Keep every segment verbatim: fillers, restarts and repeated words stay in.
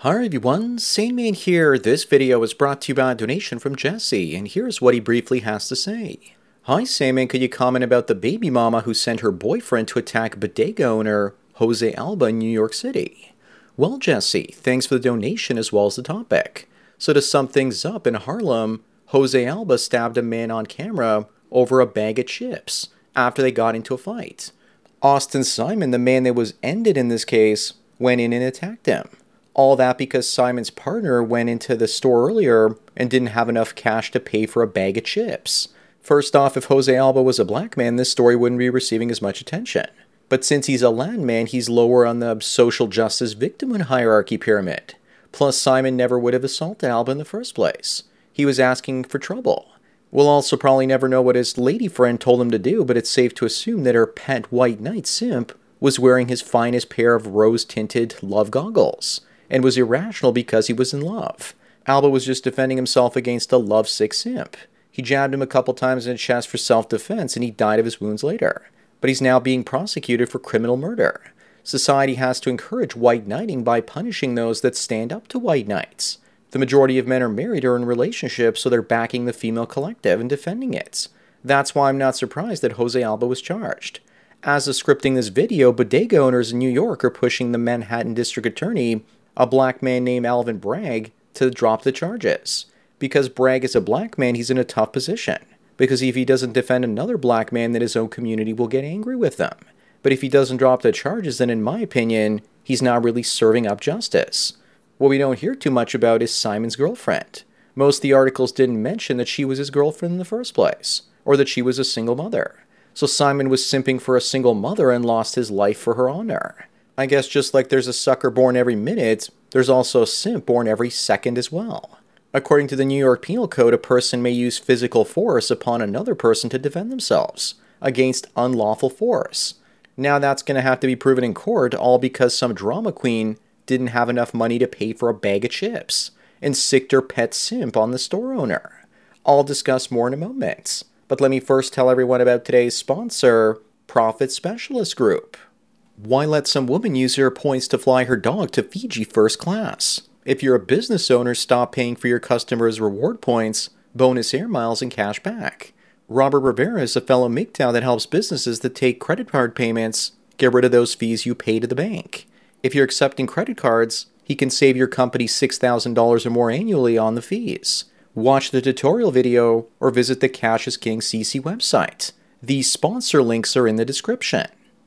Hi everyone, Sandman here. This video is brought to you by a donation from Jesse, and here's what he briefly has to say. Hi Sandman, could you comment about the baby mama who sent her boyfriend to attack bodega owner Jose Alba in New York City? Well Jesse, thanks for the donation as well as the topic. So to sum things up, in Harlem, Jose Alba stabbed a man on camera over a bag of chips after they got into a fight. Austin Simon, the man that was ended in this case, went in and attacked him. All that because Simon's partner went into the store earlier and didn't have enough cash to pay for a bag of chips. First off, if Jose Alba was a black man, this story wouldn't be receiving as much attention. But since he's a Latin man, he's lower on the social justice victimhood hierarchy pyramid. Plus, Simon never would have assaulted Alba in the first place. He was asking for trouble. We'll also probably never know what his lady friend told him to do, but it's safe to assume that her pet white knight simp was wearing his finest pair of rose-tinted love goggles, and was irrational because he was in love. Alba was just defending himself against a lovesick simp. He jabbed him a couple times in the chest for self-defense, and he died of his wounds later. But he's now being prosecuted for criminal murder. Society has to encourage white knighting by punishing those that stand up to white knights. The majority of men are married or in relationships, so they're backing the female collective and defending it. That's why I'm not surprised that Jose Alba was charged. As of scripting this video, bodega owners in New York are pushing the Manhattan District Attorney, a black man named Alvin Bragg, to drop the charges. Because Bragg is a black man, he's in a tough position. Because if he doesn't defend another black man, then his own community will get angry with them. But if he doesn't drop the charges, then in my opinion, he's not really serving up justice. What we don't hear too much about is Simon's girlfriend. Most of the articles didn't mention that she was his girlfriend in the first place, or that she was a single mother. So Simon was simping for a single mother and lost his life for her honor. I guess just like there's a sucker born every minute, there's also a simp born every second as well. According to the New York Penal Code, a person may use physical force upon another person to defend themselves against unlawful force. Now that's going to have to be proven in court, all because some drama queen didn't have enough money to pay for a bag of chips and sicked her pet simp on the store owner. I'll discuss more in a moment, but let me first tell everyone about today's sponsor, Profit Specialist Group. Why let some woman use her points to fly her dog to Fiji first class? If you're a business owner, stop paying for your customers' reward points, bonus air miles, and cash back. Robert Rivera is a fellow M G T O W that helps businesses that take credit card payments get rid of those fees you pay to the bank. If you're accepting credit cards, he can save your company six thousand dollars or more annually on the fees. Watch the tutorial video or visit the Cash is King C C website. These sponsor links are in the description.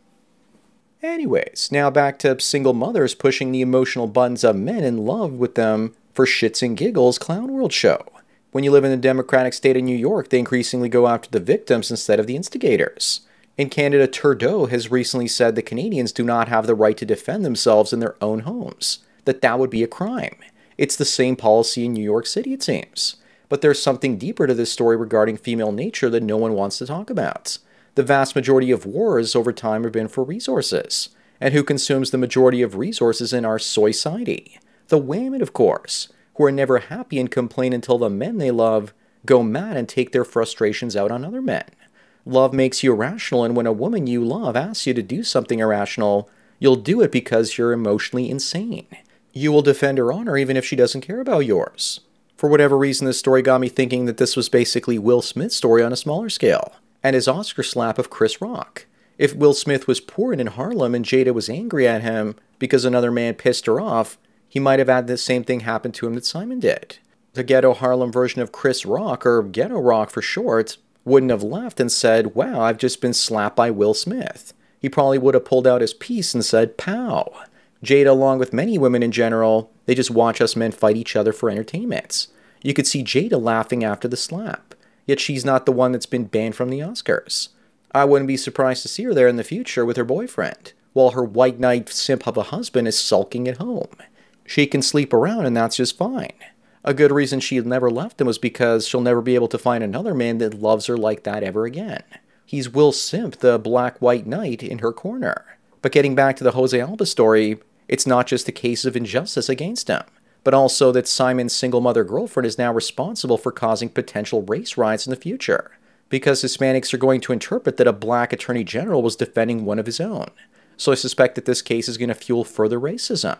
Anyways, now back to single mothers pushing the emotional buttons of men in love with them for shits and giggles Clown World show. When you live in the Democratic state of New York, they increasingly go after the victims instead of the instigators. In Canada, Trudeau has recently said that Canadians do not have the right to defend themselves in their own homes, that that would be a crime. It's the same policy in New York City, it seems. But there's something deeper to this story regarding female nature that no one wants to talk about. The vast majority of wars over time have been for resources. And who consumes the majority of resources in our society? The women, of course, who are never happy and complain until the men they love go mad and take their frustrations out on other men. Love makes you irrational, and when a woman you love asks you to do something irrational, you'll do it because you're emotionally insane. You will defend her honor even if she doesn't care about yours. For whatever reason, this story got me thinking that this was basically Will Smith's story on a smaller scale, and his Oscar slap of Chris Rock. If Will Smith was poor and in Harlem and Jada was angry at him because another man pissed her off, he might have had the same thing happen to him that Simon did. The ghetto Harlem version of Chris Rock, or Ghetto Rock for short, wouldn't have left and said, "Wow, I've just been slapped by Will Smith." He probably would have pulled out his piece and said, "Pow." Jada, along with many women in general, they just watch us men fight each other for entertainment. You could see Jada laughing after the slap. Yet she's not the one that's been banned from the Oscars. I wouldn't be surprised to see her there in the future with her boyfriend, while her white knight simp of a husband is sulking at home. She can sleep around and that's just fine. A good reason she never left him was because she'll never be able to find another man that loves her like that ever again. He's Will Simp, the black white knight, in her corner. But getting back to the Jose Alba story, it's not just a case of injustice against him, but also that Simon's single mother girlfriend is now responsible for causing potential race riots in the future, because Hispanics are going to interpret that a black attorney general was defending one of his own. So I suspect that this case is going to fuel further racism.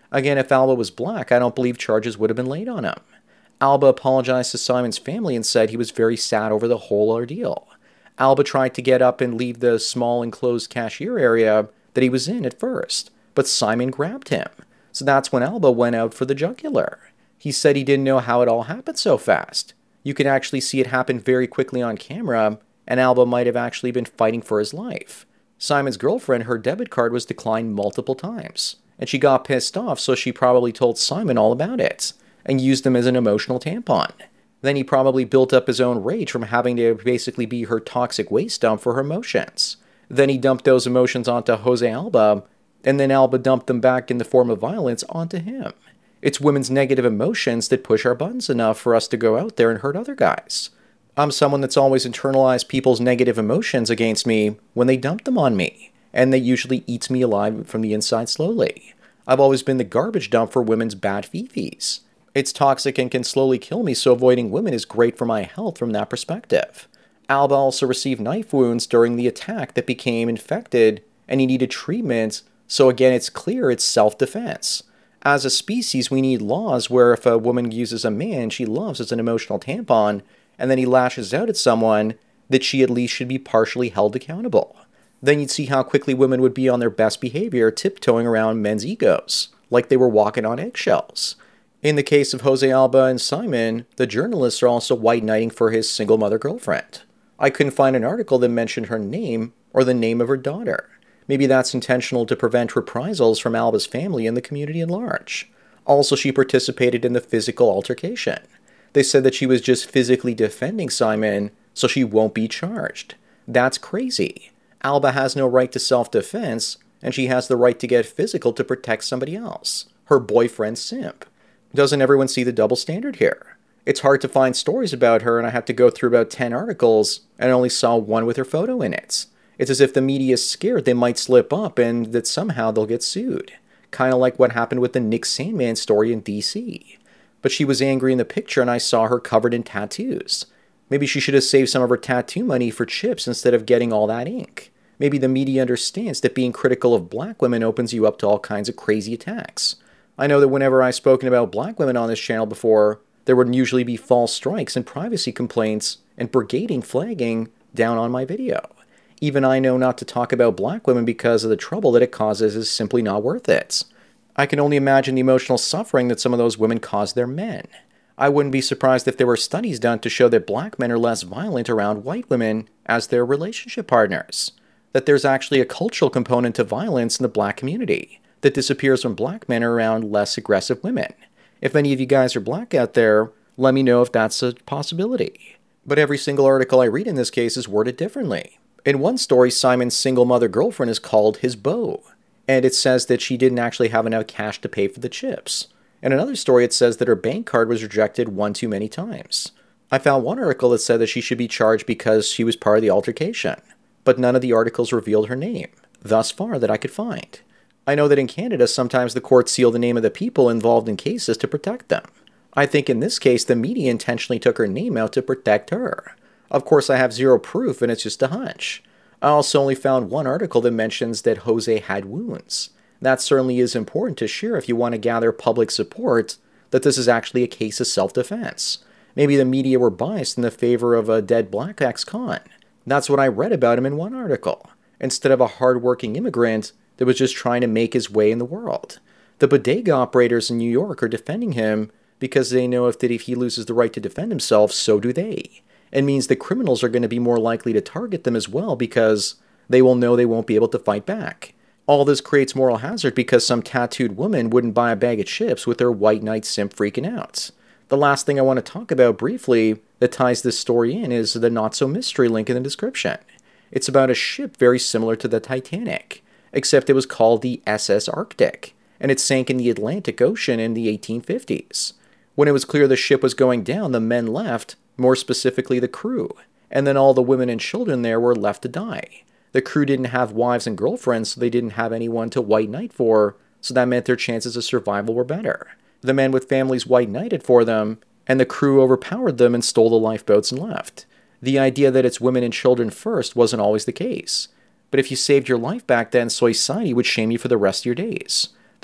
Again, if Alba was black, I don't believe charges would have been laid on him. Alba apologized to Simon's family and said he was very sad over the whole ordeal. Alba tried to get up and leave the small enclosed cashier area that he was in at first, but Simon grabbed him. So that's when Alba went out for the jugular. He said he didn't know how it all happened so fast. You can actually see it happen very quickly on camera, and Alba might have actually been fighting for his life. Simon's girlfriend, her debit card was declined multiple times, and she got pissed off, so she probably told Simon all about it, and used him as an emotional tampon. Then he probably built up his own rage from having to basically be her toxic waste dump for her emotions. Then he dumped those emotions onto Jose Alba, and then Alba dumped them back in the form of violence onto him. It's women's negative emotions that push our buttons enough for us to go out there and hurt other guys. I'm someone that's always internalized people's negative emotions against me when they dump them on me, and that usually eats me alive from the inside slowly. I've always been the garbage dump for women's bad fifis. It's toxic and can slowly kill me, so avoiding women is great for my health from that perspective. Alba also received knife wounds during the attack that became infected, and he needed treatment, so again it's clear it's self-defense. As a species, we need laws where if a woman uses a man she loves as an emotional tampon, and then he lashes out at someone, that she at least should be partially held accountable. Then you'd see how quickly women would be on their best behavior, tiptoeing around men's egos, like they were walking on eggshells. In the case of Jose Alba and Simon, the journalists are also white knighting for his single mother girlfriend. I couldn't find an article that mentioned her name or the name of her daughter. Maybe that's intentional to prevent reprisals from Alba's family and the community at large. Also, she participated in the physical altercation. They said that she was just physically defending Simon, so she won't be charged. That's crazy. Alba has no right to self-defense, and she has the right to get physical to protect somebody else, her boyfriend's simp. Doesn't everyone see the double standard here? It's hard to find stories about her, and I had to go through about ten articles, and I only saw one with her photo in it. It's as if the media is scared they might slip up and that somehow they'll get sued. Kind of like what happened with the Nick Sandman story in D C. But she was angry in the picture, and I saw her covered in tattoos. Maybe she should have saved some of her tattoo money for chips instead of getting all that ink. Maybe the media understands that being critical of black women opens you up to all kinds of crazy attacks. I know that whenever I've spoken about black women on this channel before, there would usually be false strikes and privacy complaints and brigading flagging down on my video. Even I know not to talk about black women because of the trouble that it causes is simply not worth it. I can only imagine the emotional suffering that some of those women cause their men. I wouldn't be surprised if there were studies done to show that black men are less violent around white women as their relationship partners. That there's actually a cultural component to violence in the black community that disappears when black men are around less aggressive women. If any of you guys are black out there, let me know if that's a possibility. But every single article I read in this case is worded differently. In one story, Simon's single mother girlfriend is called his beau, and it says that she didn't actually have enough cash to pay for the chips. In another story, it says that her bank card was rejected one too many times. I found one article that said that she should be charged because she was part of the altercation, but none of the articles revealed her name, thus far that I could find. I know that in Canada, sometimes the courts seal the name of the people involved in cases to protect them. I think in this case, the media intentionally took her name out to protect her. Of course, I have zero proof, and it's just a hunch. I also only found one article that mentions that Jose had wounds. That certainly is important to share if you want to gather public support that this is actually a case of self-defense. Maybe the media were biased in the favor of a dead black ex-con. That's what I read about him in one article, instead of a hard-working immigrant that was just trying to make his way in the world. The bodega operators in New York are defending him because they know if that if he loses the right to defend himself, so do they. It means the criminals are going to be more likely to target them as well because they will know they won't be able to fight back. All this creates moral hazard because some tattooed woman wouldn't buy a bag of chips with her white knight simp freaking out. The last thing I want to talk about briefly that ties this story in is the not-so-mystery link in the description. It's about a ship very similar to the Titanic, except it was called the S S Arctic, and it sank in the Atlantic Ocean in the eighteen fifties. When it was clear the ship was going down, the men left, more specifically the crew, and then all the women and children there were left to die. The crew didn't have wives and girlfriends, so they didn't have anyone to white knight for, so that meant their chances of survival were better. The men with families white knighted for them, and the crew overpowered them and stole the lifeboats and left. The idea that it's women and children first wasn't always the case. But if you saved your life back then, society would shame you for the rest of your days.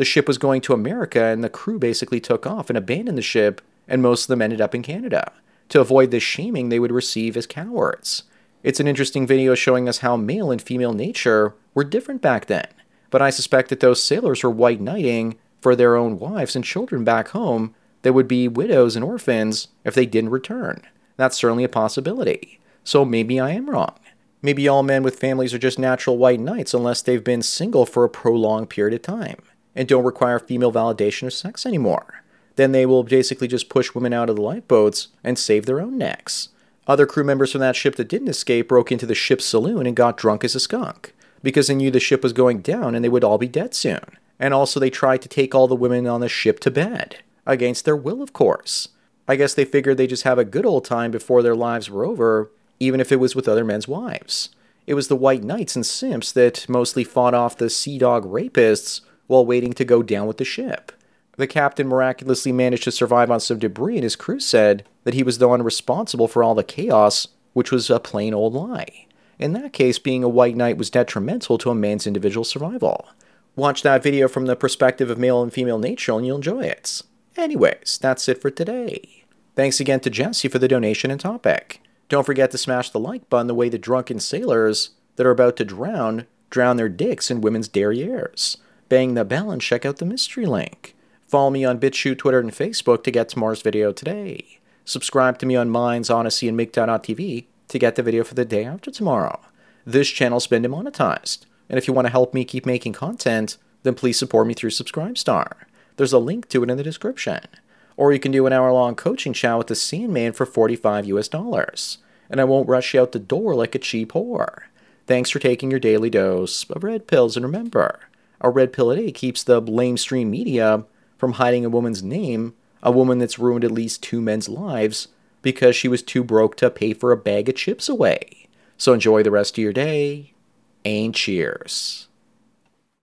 The ship was going to America, and the crew basically took off and abandoned the ship, and most of them ended up in Canada, to avoid the shaming they would receive as cowards. It's an interesting video showing us how male and female nature were different back then, but I suspect that those sailors were white knighting for their own wives and children back home that would be widows and orphans if they didn't return. That's certainly a possibility. So maybe I am wrong. Maybe all men with families are just natural white knights unless they've been single for a prolonged period of time and don't require female validation of sex anymore. Then they will basically just push women out of the lifeboats and save their own necks. Other crew members from that ship that didn't escape broke into the ship's saloon and got drunk as a skunk, because they knew the ship was going down and they would all be dead soon. And also they tried to take all the women on the ship to bed, against their will of course. I guess they figured they'd just have a good old time before their lives were over, even if it was with other men's wives. It was the white knights and simps that mostly fought off the sea dog rapists while waiting to go down with the ship. The captain miraculously managed to survive on some debris, and his crew said that he was the one responsible for all the chaos, which was a plain old lie. In that case, being a white knight was detrimental to a man's individual survival. Watch that video from the perspective of male and female nature and you'll enjoy it. Anyways, that's it for today. Thanks again to Jesse for the donation and topic. Don't forget to smash the like button the way the drunken sailors that are about to drown, drown their dicks in women's derrieres. Bang the bell and check out the mystery link. Follow me on BitChute, Twitter, and Facebook to get tomorrow's video today. Subscribe to me on Minds, Odyssey, and MGTOW dot T V to get the video for the day after tomorrow. This channel's been demonetized, and if you want to help me keep making content, then please support me through Subscribestar. There's a link to it in the description. Or you can do an hour-long coaching chat with the Sandman for forty-five US dollars, and I won't rush you out the door like a cheap whore. Thanks for taking your daily dose of red pills, and remember, a red pill a day keeps the lamestream media from hiding a woman's name, a woman that's ruined at least two men's lives because she was too broke to pay for a bag of chips away. So enjoy the rest of your day, and cheers.